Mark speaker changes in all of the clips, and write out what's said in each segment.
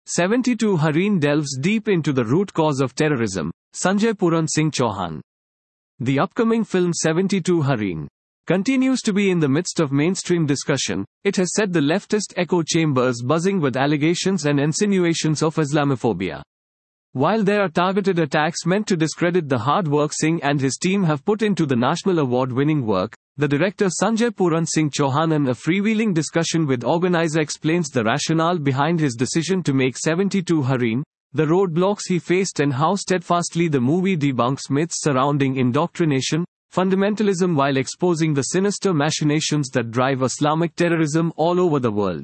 Speaker 1: 72 Hareen delves deep into the root cause of terrorism. Sanjay Puran Singh Chauhan. The upcoming film 72 Hareen continues to be in the midst of mainstream discussion. It has set the leftist echo chambers buzzing with allegations and insinuations of Islamophobia. While there are targeted attacks meant to discredit the hard work Singh and his team have put into the national award-winning work, the director Sanjay Puran Singh Chauhan in a freewheeling discussion with organizer explains the rationale behind his decision to make 72 Hareen, the roadblocks he faced and how steadfastly the movie debunks myths surrounding indoctrination, fundamentalism while exposing the sinister machinations that drive Islamic terrorism all over the world.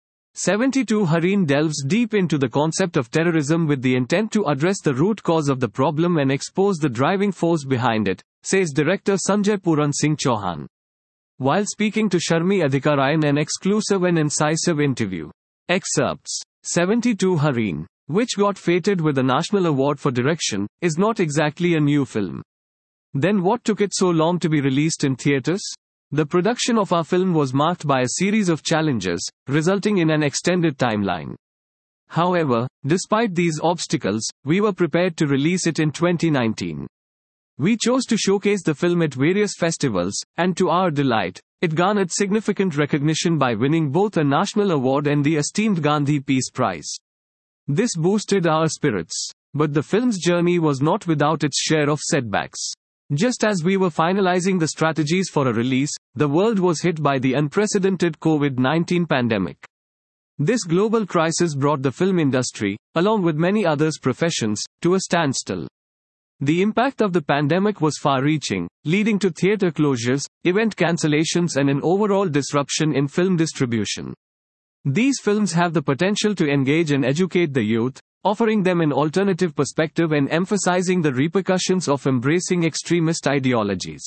Speaker 1: 72 Hareen delves deep into the concept of terrorism with the intent to address the root cause of the problem and expose the driving force behind it, says director Sanjay Puran Singh Chauhan. While speaking to Sharmi Adhikar in an exclusive and incisive interview. Excerpts. 72 Hareen, which got feted with a national award for direction, is not exactly a new film. Then what took it so long to be released in theaters? The production of our film was marked by a series of challenges, resulting in an extended timeline. However, despite these obstacles, we were prepared to release it in 2019. We chose to showcase the film at various festivals, and to our delight, it garnered significant recognition by winning both a national award and the esteemed Gandhi Peace Prize. This boosted our spirits. But the film's journey was not without its share of setbacks. Just as we were finalizing the strategies for a release, the world was hit by the unprecedented COVID-19 pandemic. This global crisis brought the film industry, along with many other professions, to a standstill. The impact of the pandemic was far-reaching, leading to theater closures, event cancellations and an overall disruption in film distribution. These films have the potential to engage and educate the youth, offering them an alternative perspective and emphasizing the repercussions of embracing extremist ideologies.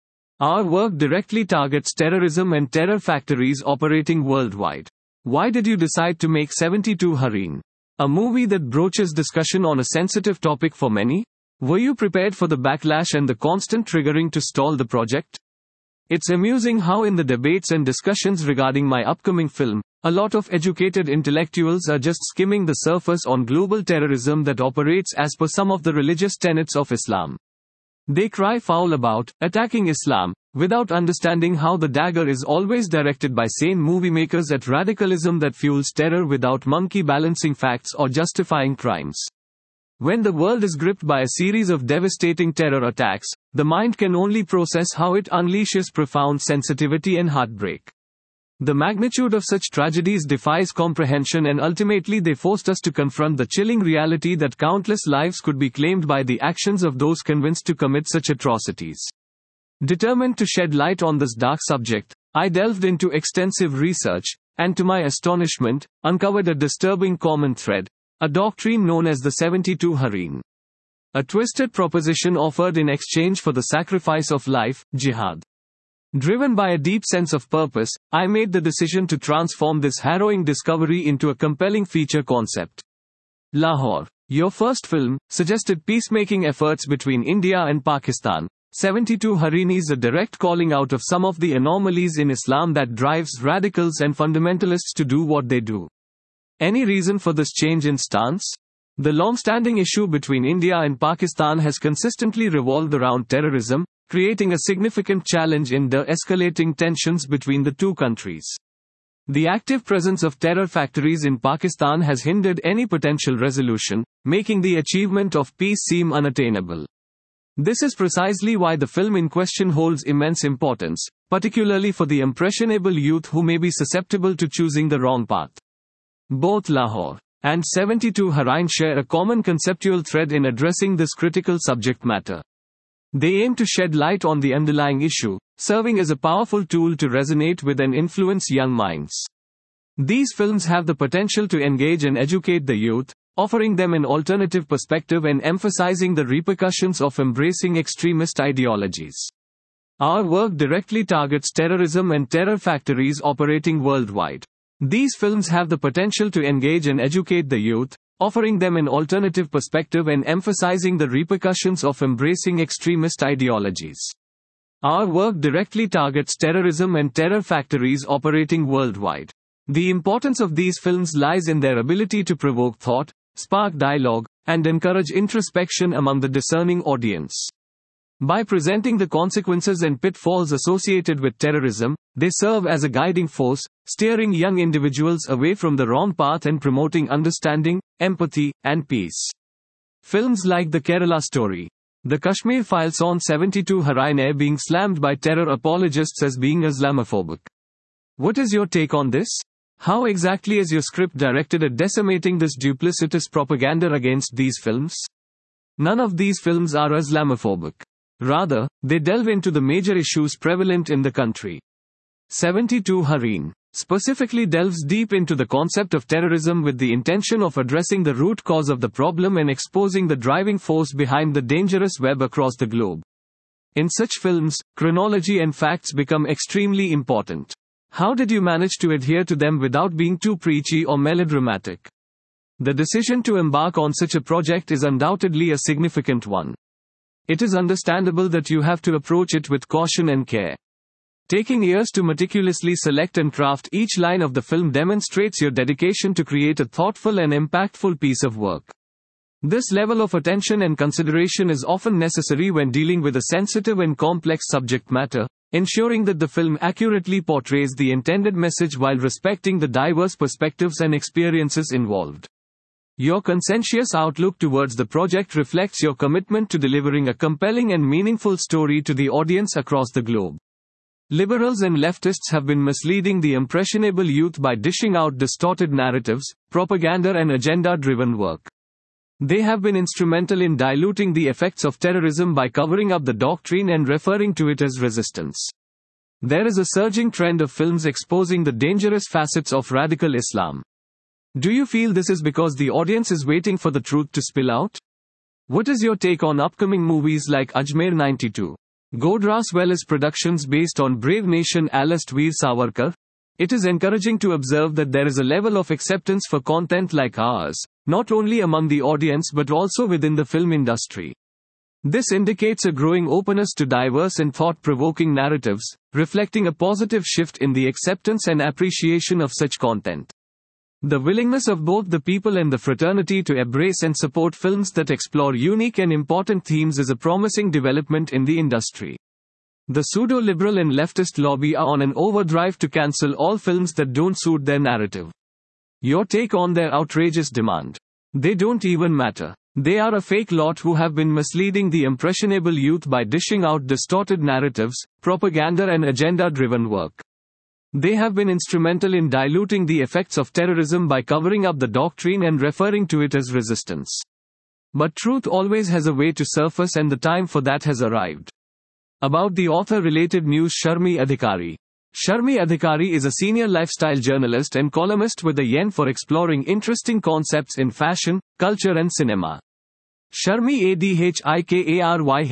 Speaker 1: Our work directly targets terrorism and terror factories operating worldwide. Why did you decide to make 72 Hareen? A movie that broaches discussion on a sensitive topic for many? Were you prepared for the backlash and the constant triggering to stall the project? It's amusing how in the debates and discussions regarding my upcoming film, a lot of educated intellectuals are just skimming the surface on global terrorism that operates as per some of the religious tenets of Islam. They cry foul about attacking Islam, without understanding how the dagger is always directed by sane movie makers at radicalism that fuels terror without monkey balancing facts or justifying crimes. When the world is gripped by a series of devastating terror attacks, the mind can only process how it unleashes profound sensitivity and heartbreak. The magnitude of such tragedies defies comprehension, and ultimately they forced us to confront the chilling reality that countless lives could be claimed by the actions of those convinced to commit such atrocities. Determined to shed light on this dark subject, I delved into extensive research, and to my astonishment, uncovered a disturbing common thread. A doctrine known as the 72 Hareen. A twisted proposition offered in exchange for the sacrifice of life, jihad. Driven by a deep sense of purpose, I made the decision to transform this harrowing discovery into a compelling feature concept. Lahore. Your first film suggested peacemaking efforts between India and Pakistan. 72 Hareen is a direct calling out of some of the anomalies in Islam that drives radicals and fundamentalists to do what they do. Any reason for this change in stance? The long-standing issue between India and Pakistan has consistently revolved around terrorism, creating a significant challenge in de-escalating tensions between the two countries. The active presence of terror factories in Pakistan has hindered any potential resolution, making the achievement of peace seem unattainable. This is precisely why the film in question holds immense importance, particularly for the impressionable youth who may be susceptible to choosing the wrong path. Both Lahore and 72 Hareen share a common conceptual thread in addressing this critical subject matter. They aim to shed light on the underlying issue, serving as a powerful tool to resonate with and influence young minds. These films have the potential to engage and educate the youth, offering them an alternative perspective and emphasizing the repercussions of embracing extremist ideologies. Our work directly targets terrorism and terror factories operating worldwide. These films have the potential to engage and educate the youth, offering them an alternative perspective and emphasizing the repercussions of embracing extremist ideologies. Our work directly targets terrorism and terror factories operating worldwide. The importance of these films lies in their ability to provoke thought, spark dialogue, and encourage introspection among the discerning audience. By presenting the consequences and pitfalls associated with terrorism, they serve as a guiding force, steering young individuals away from the wrong path and promoting understanding, empathy, and peace. Films like The Kerala Story, The Kashmir Files on 72 Haraine being slammed by terror apologists as being Islamophobic. What is your take on this? How exactly is your script directed at decimating this duplicitous propaganda against these films? None of these films are Islamophobic. Rather, they delve into the major issues prevalent in the country. 72 Hareen specifically delves deep into the concept of terrorism with the intention of addressing the root cause of the problem and exposing the driving force behind the dangerous web across the globe. In such films, chronology and facts become extremely important. How did you manage to adhere to them without being too preachy or melodramatic? The decision to embark on such a project is undoubtedly a significant one. It is understandable that you have to approach it with caution and care. Taking years to meticulously select and craft each line of the film demonstrates your dedication to create a thoughtful and impactful piece of work. This level of attention and consideration is often necessary when dealing with a sensitive and complex subject matter, ensuring that the film accurately portrays the intended message while respecting the diverse perspectives and experiences involved. Your conscientious outlook towards the project reflects your commitment to delivering a compelling and meaningful story to the audience across the globe. Liberals and leftists have been misleading the impressionable youth by dishing out distorted narratives, propaganda and agenda-driven work. They have been instrumental in diluting the effects of terrorism by covering up the doctrine and referring to it as resistance. There is a surging trend of films exposing the dangerous facets of radical Islam. Do you feel this is because the audience is waiting for the truth to spill out? What is your take on upcoming movies like Ajmer 92? Godras Welles Productions based on Brave Nation Alast Veer Savarkar? It is encouraging to observe that there is a level of acceptance for content like ours, not only among the audience but also within the film industry. This indicates a growing openness to diverse and thought-provoking narratives, reflecting a positive shift in the acceptance and appreciation of such content. The willingness of both the people and the fraternity to embrace and support films that explore unique and important themes is a promising development in the industry. The pseudo-liberal and leftist lobby are on an overdrive to cancel all films that don't suit their narrative. Your take on their outrageous demand? They don't even matter. They are a fake lot who have been misleading the impressionable youth by dishing out distorted narratives, propaganda and agenda-driven work. They have been instrumental in diluting the effects of terrorism by covering up the doctrine and referring to it as resistance. But truth always has a way to surface and the time for that has arrived. About the author-related news. Sharmi Adhikari. Sharmi Adhikari is a senior lifestyle journalist and columnist with a yen for exploring interesting concepts in fashion, culture and cinema. Sharmi Adhikary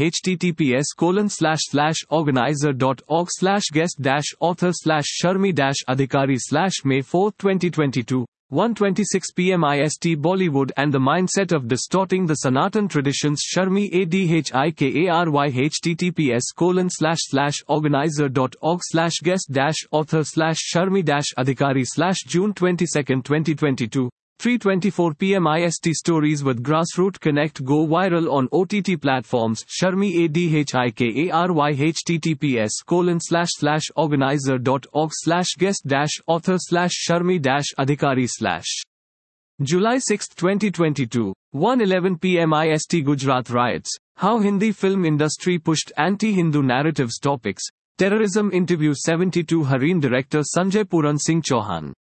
Speaker 1: https://organizer.org/guest-author/Sharmi-Adhikari/May 4, 2022. 1:26 p.m. IST. Bollywood and the mindset of distorting the Sanatan traditions. Sharmi Adhikary https://organizer.org/guest-author/Sharmi-Adhikari/June 22, 2022. 3:24 p.m. IST. Stories with Grassroot Connect go viral on OTT platforms. Sharmi Adhikary https://organizer.org/guest-author/Sharmi-Adhikari/ July 6, 2022. 1:11 p.m. IST. Gujarat riots. How Hindi film industry pushed anti-Hindu narratives. Topics. Terrorism interview. 72 Hareen director Sanjay Puran Singh Chauhan.